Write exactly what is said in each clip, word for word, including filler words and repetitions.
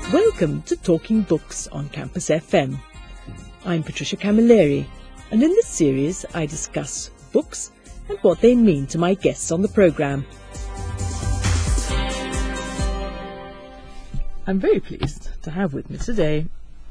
Welcome to Talking Books on Campus F M. I'm Patricia Camilleri, and in this series I discuss books and what they mean to my guests on the programme. I'm very pleased to have with me today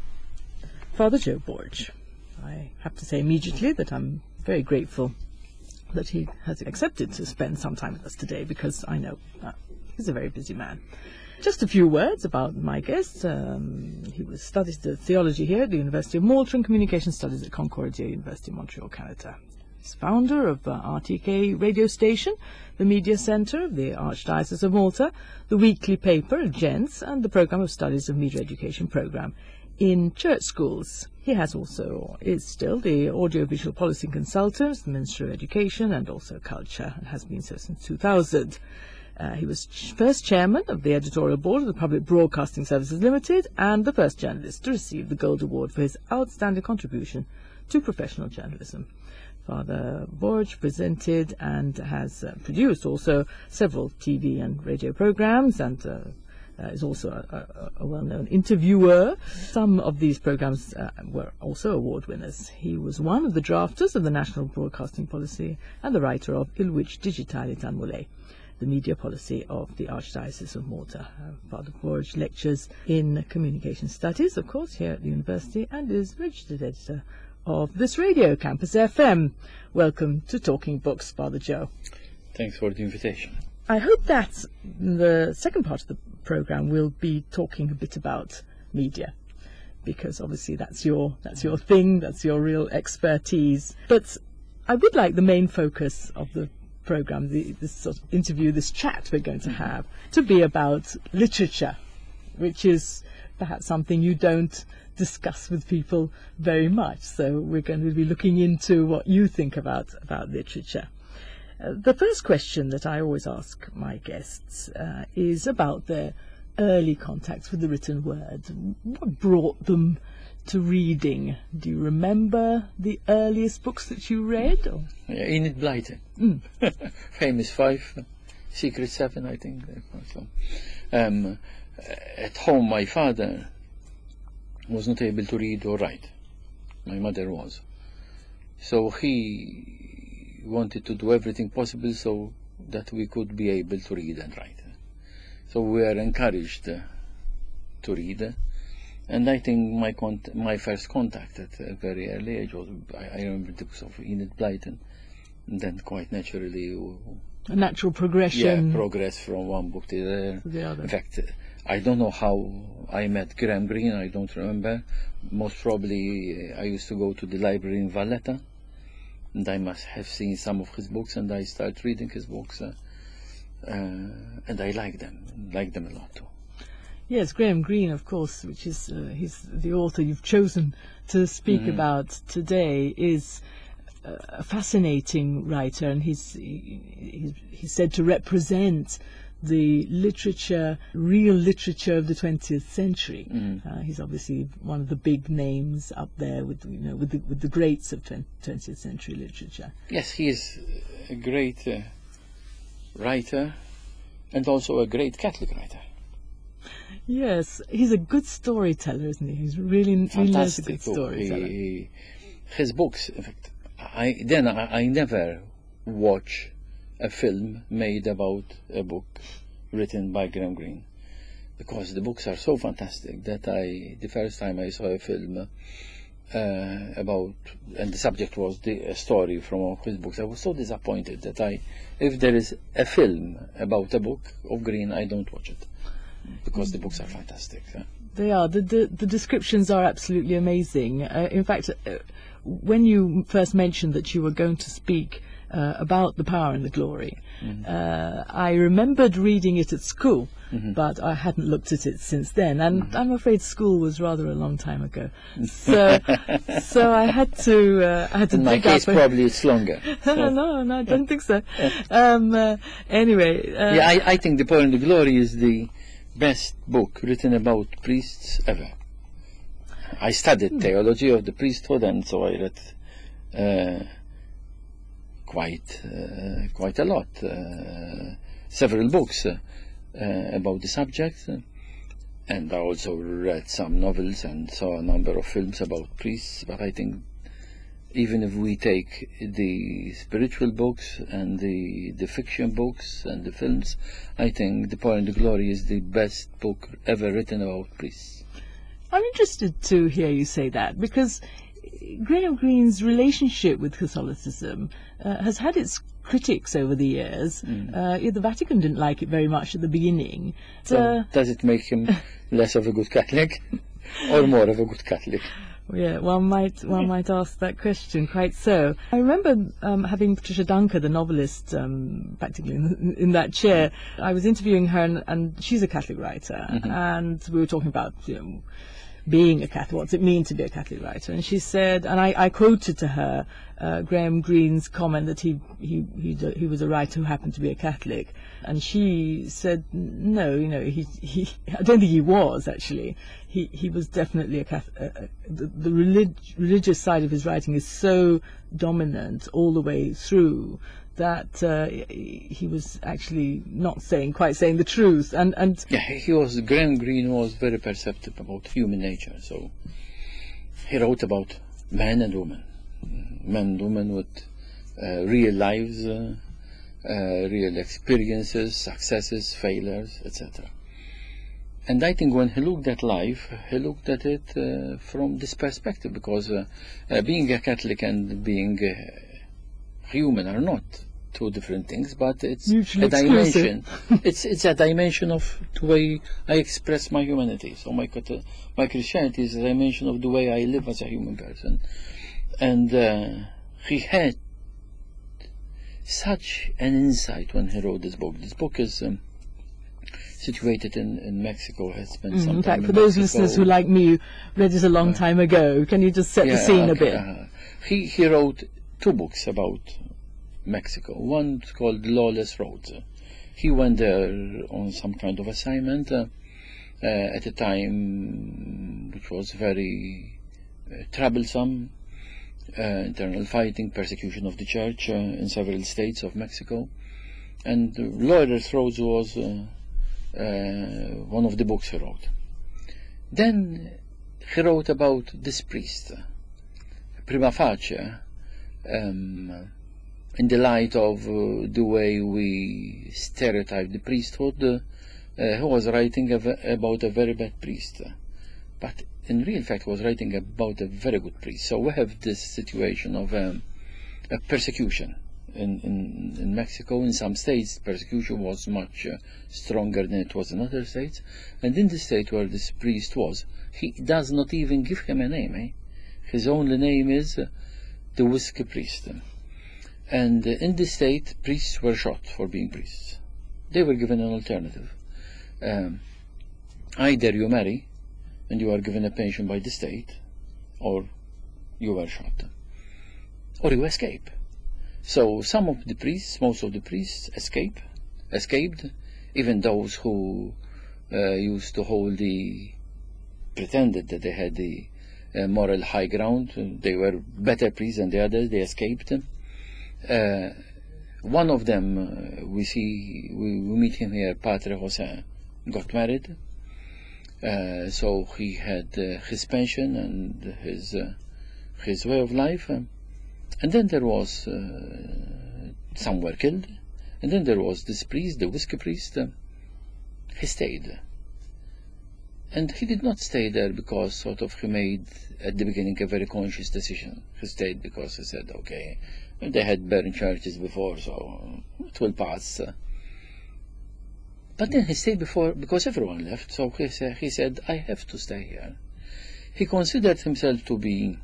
Father Joe Borge. I have to say immediately that I'm very grateful that he has accepted to spend some time with us today, because I know uh, he's a very busy man. Just a few words about my guest. Um, he was studied theology here at the University of Malta and communication studies at Concordia University in Montreal, Canada. He's founder of uh, R T K radio station, the media centre of the Archdiocese of Malta, the weekly paper Gents, and the programme of studies of media education programme in church schools. He has also, is still, the audiovisual policy consultant, the Ministry of Education and also Culture, and has been so since two thousand. Uh, he was ch- first chairman of the editorial board of the Public Broadcasting Services Limited and the first journalist to receive the Gold Award for his outstanding contribution to professional journalism. Father Borge presented and has uh, produced also several T V and radio programs, and uh, uh, is also a, a, a well-known interviewer. Some of these programs uh, were also award winners. He was one of the drafters of the National Broadcasting Policy and the writer of Il Which Digitalitan Mule, the media policy of the Archdiocese of Malta. Uh, Father Borge lectures in communication studies, of course, here at the university, and is registered editor of this radio, Campus F M. Welcome to Talking Books, Father Joe. Thanks for the invitation. I hope that the second part of the programme will be talking a bit about media, because obviously that's your that's your thing, that's your real expertise. But I would like the main focus of the programme, the, this sort of interview, this chat we're going to have, to be about literature, which is perhaps something you don't discuss with people very much. So we're going to be looking into what you think about, about literature. Uh, the first question that I always ask my guests uh, is about their early contacts with the written word. What brought them to reading? Do you remember the earliest books that you read? Or? Yeah, Enid Blyton. Mm. Famous Five, Secret Seven, I think. Um, at home, my father was not able to read or write. My mother was. So he wanted to do everything possible so that we could be able to read and write. So we were encouraged uh, to read. And I think my cont- my first contact at a very early age was, I, I remember the books of Enid Blyton, and then quite naturally... A natural progression. Yeah, progress from one book to the other. To the other. In fact, I don't know how I met Graham Greene, I don't remember. Most probably uh, I used to go to the library in Valletta, and I must have seen some of his books, and I started reading his books, uh, uh, and I like them, like them a lot too. Yes, Graham Greene, of course, which is uh, he's the author you've chosen to speak mm. about today, is a fascinating writer, and he's, he, he's said to represent the literature, real literature of the twentieth century. Mm. Uh, he's obviously one of the big names up there with, you know, with the, with the greats of twentieth century literature. Yes, he is a great uh, writer, and also a great Catholic writer. Yes, he's a good storyteller, isn't he? He's really, really knows a good too. storyteller. He, his books, in fact, I, then I, I never watch a film made about a book written by Graham Greene, because the books are so fantastic that I, the first time I saw a film uh, about, and the subject was the, a story from one of his books, I was so disappointed that I, if there is a film about a book of Greene, I don't watch it. Because the books are fantastic. Huh? They are. The, the the descriptions are absolutely amazing. Uh, in fact, uh, when you first mentioned that you were going to speak uh, about the power and the glory, mm-hmm. uh, I remembered reading it at school, mm-hmm. but I hadn't looked at it since then. And mm-hmm. I'm afraid school was rather a long time ago. So, so I had to. Uh, I had to. In my case, probably it's longer. So. no, no, I don't think so. Um, uh, anyway. Uh, yeah, I, I think the power and the glory is the best book written about priests ever. I studied hmm. theology of the priesthood, and so I read uh, quite uh, quite a lot, uh, several books uh, uh, about the subject, and I also read some novels and saw a number of films about priests, but I think even if we take the spiritual books and the, the fiction books and the films, I think The Power and the Glory is the best book ever written about priests. I'm interested to hear you say that, because Graham Greene's relationship with Catholicism uh, has had its critics over the years. Mm. Uh, the Vatican didn't like it very much at the beginning. So uh, does it make him less of a good Catholic or more of a good Catholic? Yeah, one might one might ask that question. Quite so. I remember um, having Patricia Dunker, the novelist, um, practically in, in that chair. I was interviewing her, and, and she's a Catholic writer, mm-hmm. and we were talking about, you know, being a Catholic, what's it mean to be a Catholic writer? And she said, and I, I quoted to her uh, Graham Greene's comment that he, he he he was a writer who happened to be a Catholic, and she said, no, you know, he he I don't think he was actually. He he was definitely a Catholic. Uh, uh, the the relig religious side of his writing is so dominant all the way through that uh, he was actually not saying quite saying the truth, and and yeah, he was Graham Greene was very perceptive about human nature. So he wrote about men and women, men and women with uh, real lives, uh, uh, real experiences, successes, failures, et cetera. And I think when he looked at life, he looked at it uh, from this perspective, because uh, uh, being a Catholic and being uh, human are not two different things, but it's mutually a dimension. it's it's a dimension of the way I express my humanity. So my my Christianity is a dimension of the way I live as a human person. And uh, he had such an insight when he wrote this book. This book is um, situated in, in Mexico. Has spent mm, some in time fact, in for those Mexico. listeners who, like me, read it a long Uh, time ago, can you just set yeah, the scene okay, a bit? Uh, he he wrote two books about Mexico. One called Lawless Roads. He went there on some kind of assignment uh, uh, at a time which was very uh, troublesome. Uh, internal fighting, persecution of the church uh, in several states of Mexico. And uh, Lawless Roads was uh, uh, one of the books he wrote. Then he wrote about this priest, prima facie, um, in the light of uh, the way we stereotype the priesthood. Uh, uh, he was writing a about a very bad priest, but in real fact was writing about a very good priest. So we have this situation of um, a persecution in, in, in Mexico. In some states persecution was much uh, stronger than it was in other states, and in the state where this priest was, he does not even give him a name. Eh? His only name is uh, the Whiskey Priest. And uh, in this state priests were shot for being priests. They were given an alternative. Um, either you marry and you are given a pension by the state, or you were shot, or you escape. So some of the priests, most of the priests escape, escaped, even those who uh, used to hold the, pretended that they had the uh, moral high ground, they were better priests than the others, they escaped. Uh, one of them, uh, we see, we, we meet him here, Padre Jose, got married. Uh, so he had uh, his pension and his uh, his way of life, um, and then there was uh, some were killed, and then there was this priest, the Whiskey Priest. Uh, he stayed, and he did not stay there because sort of he made at the beginning a very conscious decision. He stayed because he said, okay, they had burned churches before, so it will pass. Uh, But then he stayed before because everyone left, so he, sa he said, I have to stay here. He considered himself to be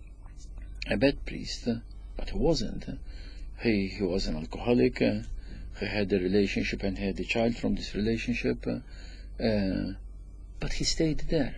a bad priest, but he wasn't. He, he was an alcoholic, uh, he had a relationship and he had a child from this relationship, uh, uh, but he stayed there.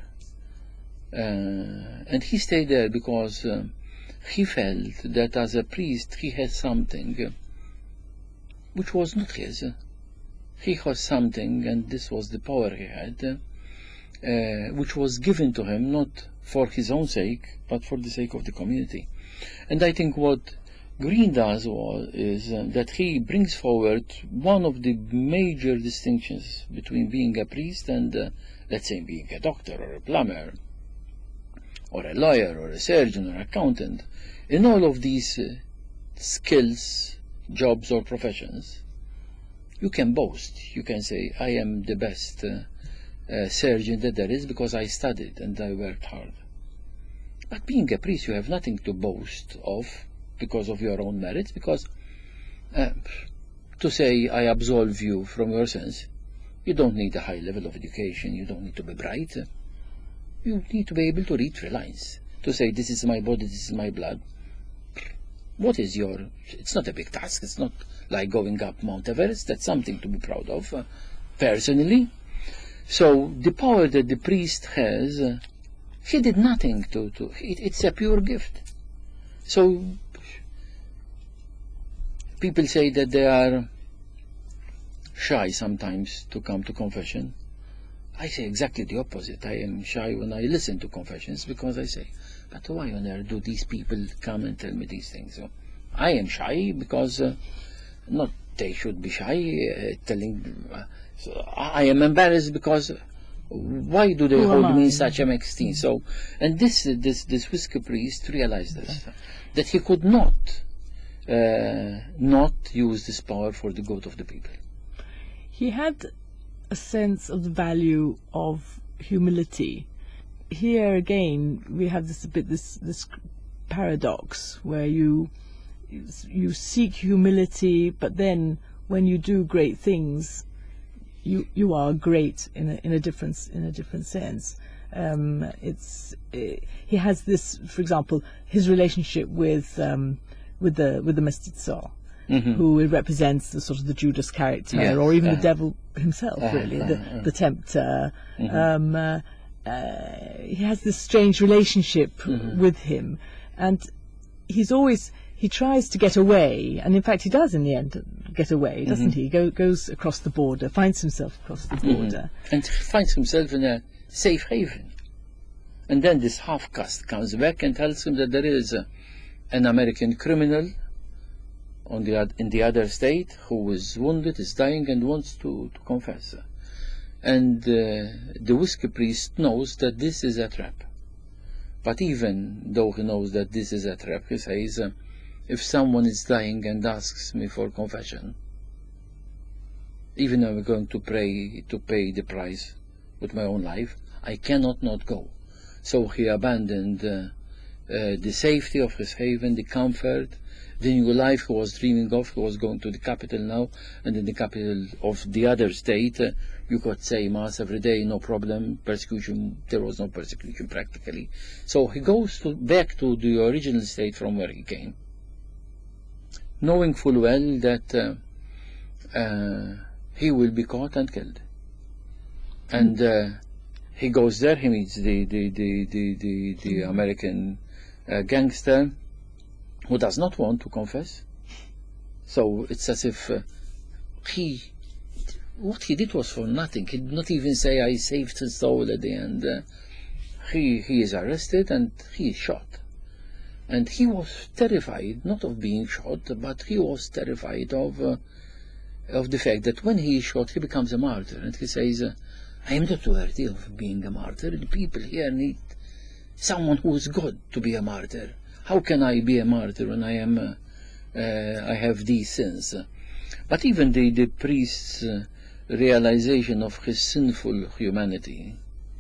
Uh, and he stayed there because uh, he felt that as a priest he had something which was not his. He had something, and this was the power he had, uh, which was given to him not for his own sake, but for the sake of the community. And I think what Green does was, is uh, that he brings forward one of the major distinctions between being a priest and, uh, let's say, being a doctor or a plumber or a lawyer or a surgeon or accountant. In all of these uh, skills, jobs or professions, you can boast. You can say, I am the best uh, uh, surgeon that there is because I studied and I worked hard. But being a priest, you have nothing to boast of because of your own merits, because uh, to say, I absolve you from your sins, you don't need a high level of education, you don't need to be bright. You need to be able to read three lines. To say, this is my body, this is my blood. What is your... It's not a big task. It's not like going up Mount Everest. That's something to be proud of, uh, personally. So the power that the priest has, uh, he did nothing to... to it, it's a pure gift. So people say that they are shy sometimes to come to confession. I say exactly the opposite. I am shy when I listen to confessions, because I say, but why on earth do these people come and tell me these things? So I am shy because uh, not they should be shy uh, telling. Uh, so I am embarrassed because uh, why do they Who hold am me I? in such a esteem? So, and this uh, this this whiskey priest realized this, that he could not uh, not use this power for the good of the people. He had a sense of the value of humility. Here again, we have this a bit this this paradox where you you seek humility, but then when you do great things, you you are great in a in a different in a different sense. Um, it's uh, he has this, for example, his relationship with um, with the with the Mestizo. Mm-hmm. Who represents the sort of the Judas character, Yeah. or even uh, the devil himself, uh, really, uh, the, uh. the tempter. Mm-hmm. Um, uh, uh, he has this strange relationship Mm-hmm. with him, and he's always he tries to get away, and in fact he does in the end get away, doesn't Mm-hmm. he? Go, goes across the border, finds himself across the border. Mm-hmm. And finds himself in a safe haven. And then this half-caste comes back and tells him that there is a, an American criminal on the in the other state who is wounded, is dying, and wants to, to confess. And uh, the whiskey priest knows that this is a trap. But even though he knows that this is a trap, he says, uh, if someone is dying and asks me for confession, even though I'm going to pray to pay the price with my own life, I cannot not go. So he abandoned uh, uh, the safety of his haven, the comfort, the new life he was dreaming of. He was going to the capital now, and in the capital of the other state, uh, you could say Mass every day, no problem. Persecution, there was no persecution practically. So he goes to, back to the original state from where he came, knowing full well that uh, uh, he will be caught and killed. And uh, he goes there, he meets the, the, the, the, the, the American uh, gangster, who does not want to confess. So it's as if uh, he, what he did was for nothing. He did not even say, I saved his soul at the end. Uh, he, he is arrested and he is shot. And he was terrified, not of being shot, but he was terrified of, uh, of the fact that when he is shot, he becomes a martyr. And he says, uh, I am not worthy of being a martyr. The people here need someone who is good to be a martyr. How can I be a martyr when I am, uh, uh, I have these sins? But even the, the priest's uh, realization of his sinful humanity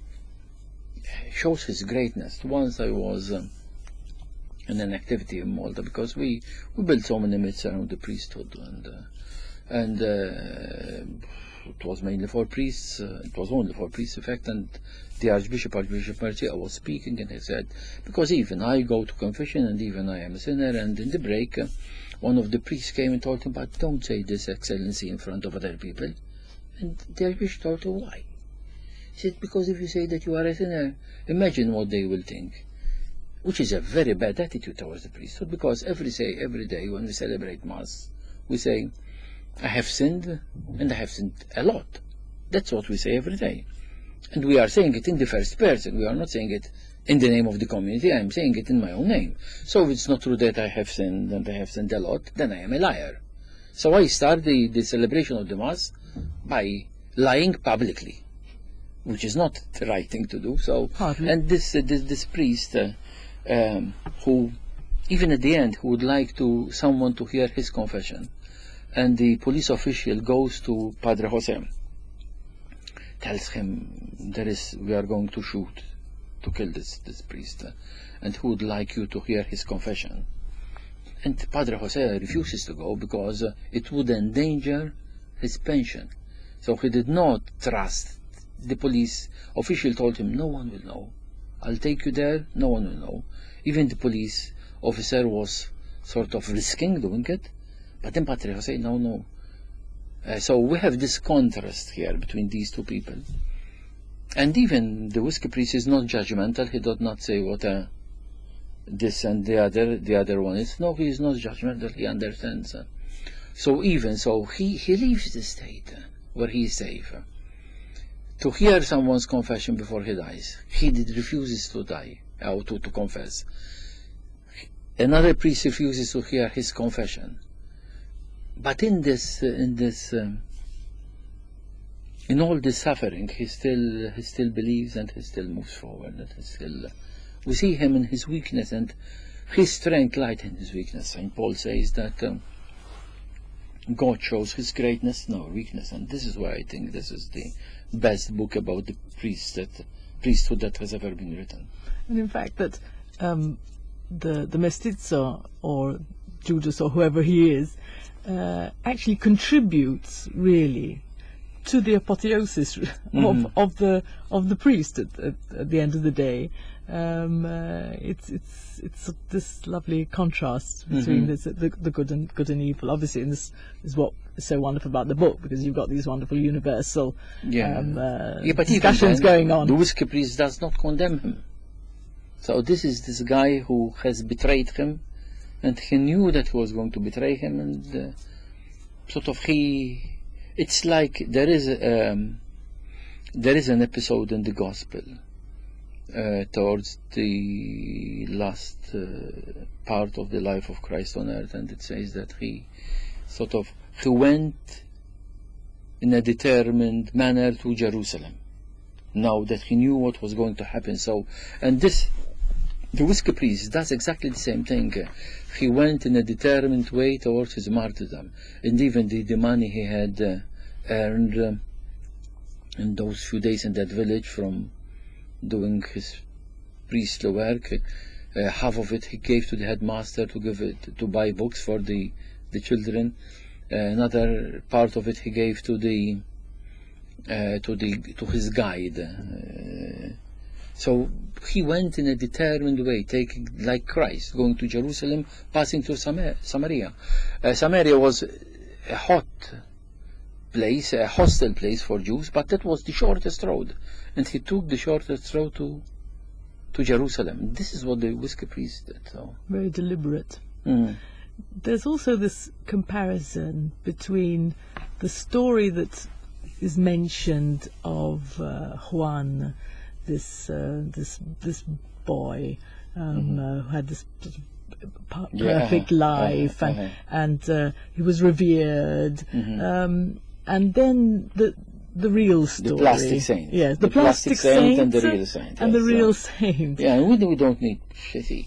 shows his greatness. Once I was um, in an activity in Malta, because we, we built so many myths around the priesthood, and uh, and uh, it was mainly for priests, uh, it was only for priests, in fact, and the Archbishop, Archbishop Mercia, was speaking, and he said, because even I go to confession, and even I am a sinner, and in the break, uh, one of the priests came and told him, but don't say this, Excellency, in front of other people. And the Archbishop told him, why? He said, because if you say that you are a sinner, imagine what they will think. Which is a very bad attitude towards the priesthood, because every say, every day when we celebrate Mass, we say, I have sinned, and I have sinned a lot. That's what we say every day. And we are saying it in the first person. We are not saying it in the name of the community. I'm saying it in my own name. So if it's not true that I have sinned and I have sinned a lot, then I am a liar. So I start the, the celebration of the Mass by lying publicly, which is not the right thing to do. So, Hardly. and this, uh, this this priest, uh, um, who, even at the end, who would like to someone to hear his confession, and the police official goes to Padre Jose, tells him, there is, we are going to shoot, to kill this, this priest, uh, and who would like you to hear his confession. And Padre Jose refuses to go because uh, it would endanger his pension. So he did not trust. The police official told him, no one will know. I'll take you there, no one will know. Even the police officer was sort of risking doing it. But then Padre Jose, no, no. Uh, so we have this contrast here between these two people. And even the whiskey priest is not judgmental. He does not say what uh, this and the other, the other one is. No, he is not judgmental. He understands. Uh, so even so, he, he leaves the state uh, where he is safe. Uh, to hear someone's confession before he dies. He did, refuses to die, or to, to confess. Another priest refuses to hear his confession. But in this, uh, in this, um, in all this suffering, he still, he still believes and he still moves forward. And he still, uh, we see him in his weakness, and his strength lies in his weakness. Saint Paul says that um, God shows his greatness in our weakness, and this is why I think this is the best book about the priest that, priesthood that has ever been written. And in fact, that um, the the mestizo, or Judas, or whoever he is, uh, actually contributes really to the apotheosis Mm-hmm. of of the of the priest at, at, at the end of the day. Um, uh, it's it's it's this lovely contrast between Mm-hmm. this, the the good and good and evil. Obviously, and this is what is so wonderful about the book, because you've got these wonderful universal Yeah. um, uh, Yeah, but even discussions then, going on. the whiskey priest does not condemn him. So this is this guy who has betrayed him, and he knew that he was going to betray him, and uh, sort of he. It's like there is um, there is an episode in the Gospel uh, towards the last uh, part of the life of Christ on earth, and it says that he sort of he went in a determined manner to Jerusalem, now that he knew what was going to happen. So, and this, the whiskey priest does exactly the same thing. He went in a determined way towards his martyrdom, and even the, the money he had uh, earned um, in those few days in that village from doing his priestly work, uh, half of it he gave to the headmaster to give it to buy books for the the children. Uh, another part of it he gave to the uh, to the to his guide. Uh, so he went in a determined way, taking like Christ, going to Jerusalem, passing through Samar Samaria. Uh, Samaria was a hot place, a hostile place for Jews, but that was the shortest road, and he took the shortest road to to Jerusalem. This is what the whiskey priest did. So Very deliberate. mm. There's also this comparison between the story that is mentioned of uh, Juan, this uh, this this boy um, Mm-hmm. uh, who had this sort of per- Yeah, perfect uh-huh, life, uh-huh, and and uh, he was revered, Mhm. um, and then the the real story, The plastic saint. yes, the, The plastic saint and the real saint, and the yes, real so- saint. Yeah, and we, we don't need shitty.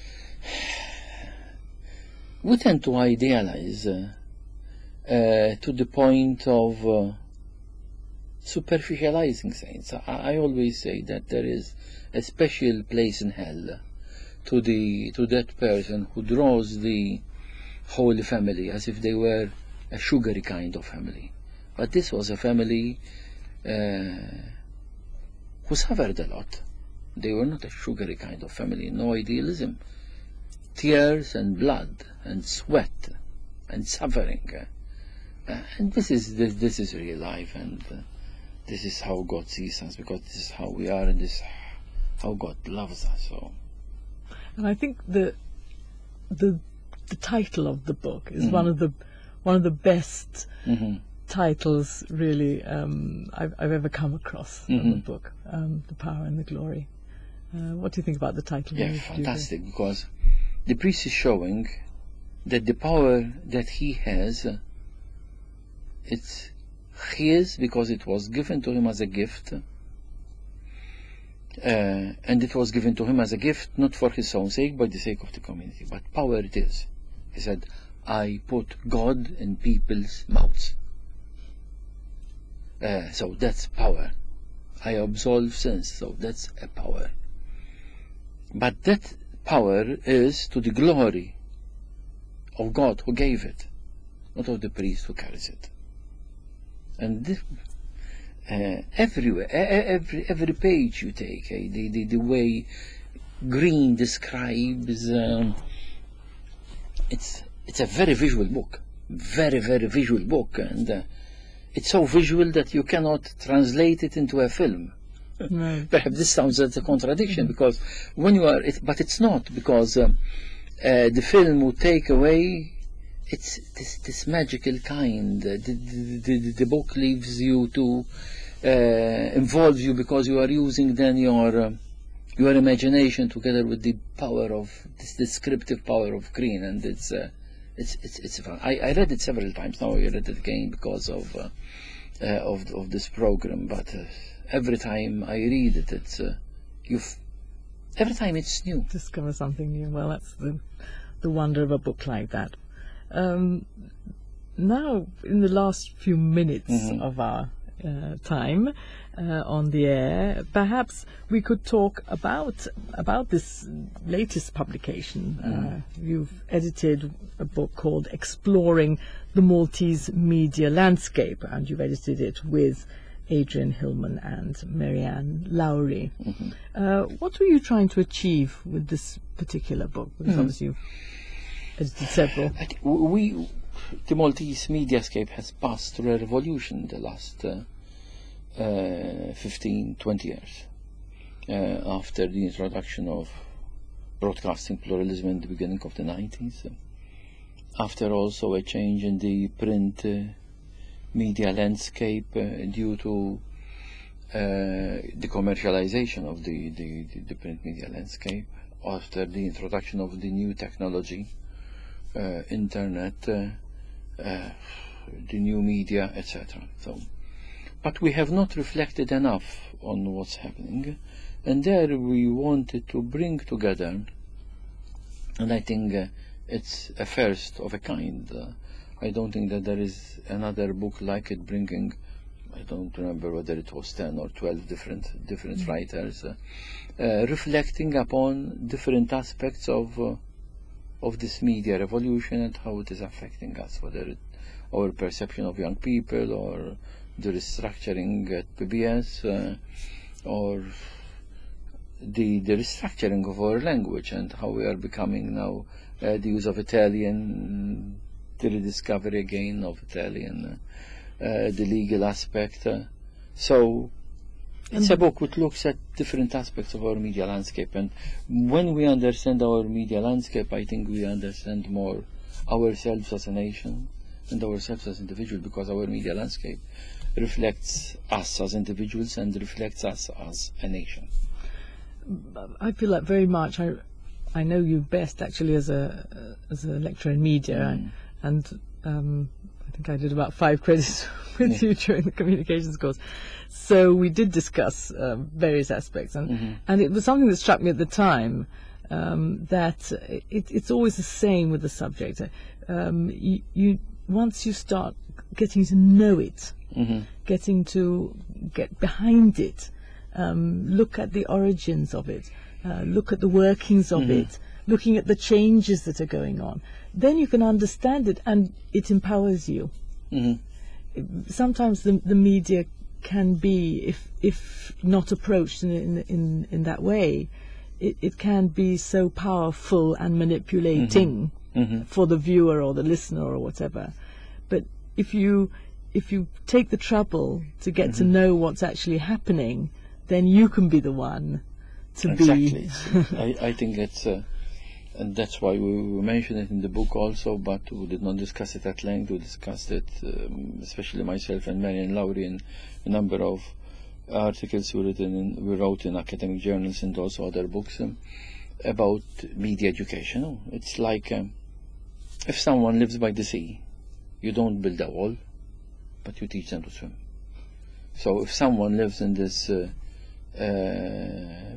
We tend to idealize uh, uh, to the point of uh, superficializing saints. I, I always say that there is a special place in hell to the to that person who draws the Holy Family as if they were a sugary kind of family. But this was a family uh, who suffered a lot. They were not a sugary kind of family, no idealism. Tears and blood and sweat and suffering. Uh, and this is this, this is real life, and uh, this is how God sees us, because this is how we are, and this is how God loves us. So, And I think the the the title of the book is Mhm. one of the one of the best mhm. titles really um, I've, I've ever come across of a Mhm. book, um, The Power and the Glory. Uh, what do you think about the title? Yeah, fantastic, because the priest is showing that the power that he has, uh, it's his because it was given to him as a gift, uh, and it was given to him as a gift not for his own sake, but the sake of the community. But power it is. He said, I put God in people's mouths. Uh, so that's power. I absolve sins, so that's a power. But that power is to the glory of God who gave it, not of the priest who carries it. And this, uh, everywhere, every every page you take, eh, the, the the way Green describes, um, it's it's a very visual book, very very visual book, and uh, it's so visual that you cannot translate it into a film. No. Perhaps this sounds as a contradiction, mm-hmm. because when you are, it, but it's not, because um, uh, the film would take away it's this this magical kind. Uh, the, the, the, the book leaves you to uh, involves you because you are using then your uh, your imagination together with the power of this descriptive power of Green, and it's uh, it's it's it's fun. I, I read it several times. Now I read it again because of uh, uh, of of this program, but. Uh, Every time I read it, it's uh, you. Every time it's new. Discover something new. Well, that's the the wonder of a book like that. Um, now, in the last few minutes mm-hmm. of our uh, time uh, on the air, perhaps we could talk about about this latest publication. Mm-hmm. Uh, you've edited a book called "Exploring the Maltese Media Landscape," and you've edited it with Adrian Hillman and Marianne Lowry. Mm-hmm. Uh, what were you trying to achieve with this particular book? Because mm-hmm. obviously you've edited several. I think we, the Maltese mediascape has passed through a revolution in the last uh, uh, fifteen, twenty years. Uh, after the introduction of broadcasting pluralism in the beginning of the nineties. Uh, after also a change in the print uh, media landscape uh, due to uh, the commercialization of the, the, the print media landscape, after the introduction of the new technology, uh, internet, uh, uh, the new media, et cetera. So, but we have not reflected enough on what's happening, and there we wanted to bring together, and I think uh, it's a first of a kind. Uh, I don't think that there is another book like it, bringing, I don't remember whether it was ten or twelve different different mm-hmm. writers, uh, uh, reflecting upon different aspects of uh, of this media revolution and how it is affecting us, whether it, our perception of young people, or the restructuring at P B S, uh, or the the restructuring of our language and how we are becoming now uh, the use of Italian, the rediscovery again of Italian, uh, uh, the legal aspect. Uh, so it's a book which looks at different aspects of our media landscape, and when we understand our media landscape, I think we understand more ourselves as a nation and ourselves as individuals, because our media landscape reflects us as individuals and reflects us as a nation. I feel that very much. I I know you best actually as a as a lecturer in media, mm. and um, I think I did about five credits with yeah. you during the communications course. So we did discuss um, various aspects, and mm-hmm. and it was something that struck me at the time, um, that it, it's always the same with the subject. Um, you, you once you start getting to know it, mm-hmm. getting to get behind it. Um, look at the origins of it, uh, look at the workings of mm-hmm. it, looking at the changes that are going on. Then you can understand it, and it empowers you. Mm-hmm. Sometimes the, the media can be, if if not approached in in in, in that way, it, it can be so powerful and manipulating mm-hmm. Mm-hmm. for the viewer or the listener or whatever. But if you if you take the trouble to get mm-hmm. to know what's actually happening, then you can be the one to exactly. be. I, I think that's, uh, and that's why we, we mentioned it in the book also, but we did not discuss it at length. We discussed it, um, especially myself and Marianne Lowry, in a number of articles we, written in, we wrote in academic journals and also other books um, about media education. It's like um, if someone lives by the sea, you don't build a wall, but you teach them to swim. So if someone lives in this uh, uh,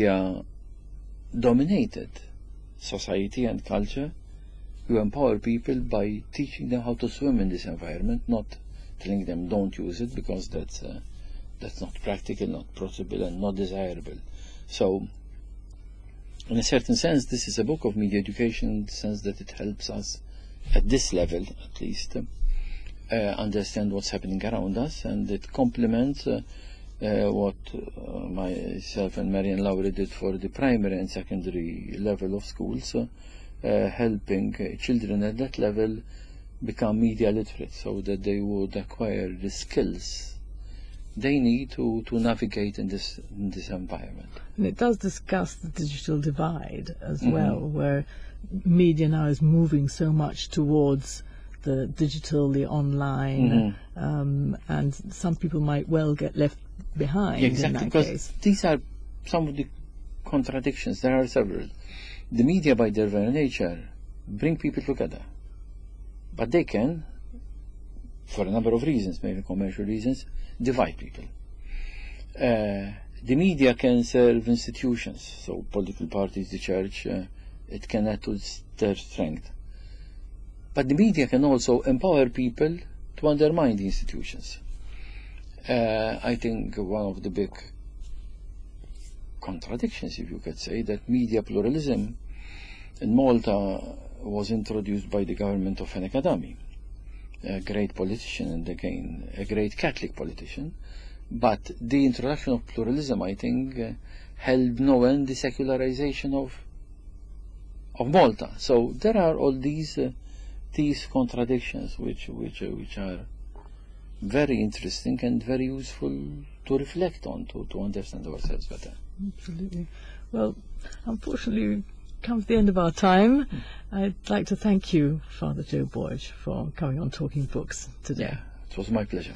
media-dominated society and culture, you empower people by teaching them how to swim in this environment, not telling them don't use it, because that's uh, that's not practical, not possible, and not desirable. So, in a certain sense, this is a book of media education in the sense that it helps us, at this level at least, uh, understand what's happening around us, and it complements uh, uh, what uh, myself and Marian Lowry did for the primary and secondary level of schools, uh, uh, helping uh, children at that level become media literate, so that they would acquire the skills they need to, to navigate in this in this environment. And it does discuss the digital divide as Mm-hmm. well, where media now is moving so much towards the digital, the online, Mm-hmm. um, and some people might well get left behind Yeah, exactly, in that because case. these are some of the contradictions. There are several. The media, by their very nature, bring people together, but they can, for a number of reasons, maybe commercial reasons, divide people. Uh, the media can serve institutions, so political parties, the church, uh, it can add to their strength. But the media can also empower people to undermine the institutions. Uh, I think one of the big contradictions, if you could say, that media pluralism in Malta was introduced by the government of Fenech Adami, a great politician and again a great Catholic politician. But the introduction of pluralism, I think, uh, helped no end the secularization of of Malta. So there are all these uh, these contradictions which which uh, which are very interesting and very useful to reflect on, to, to understand ourselves better. Absolutely. Well, unfortunately, we've come to the end of our time. I'd like to thank you, Father Joe Borge, for coming on Talking Books today. Yeah, it was my pleasure.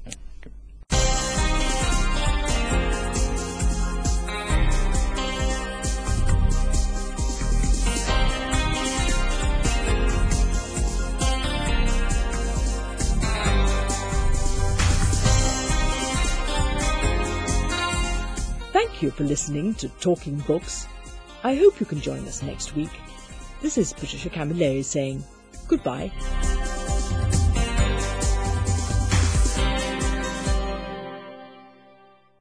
Thank you for listening to Talking Books. I hope you can join us next week. This is Patricia Camilleri saying goodbye.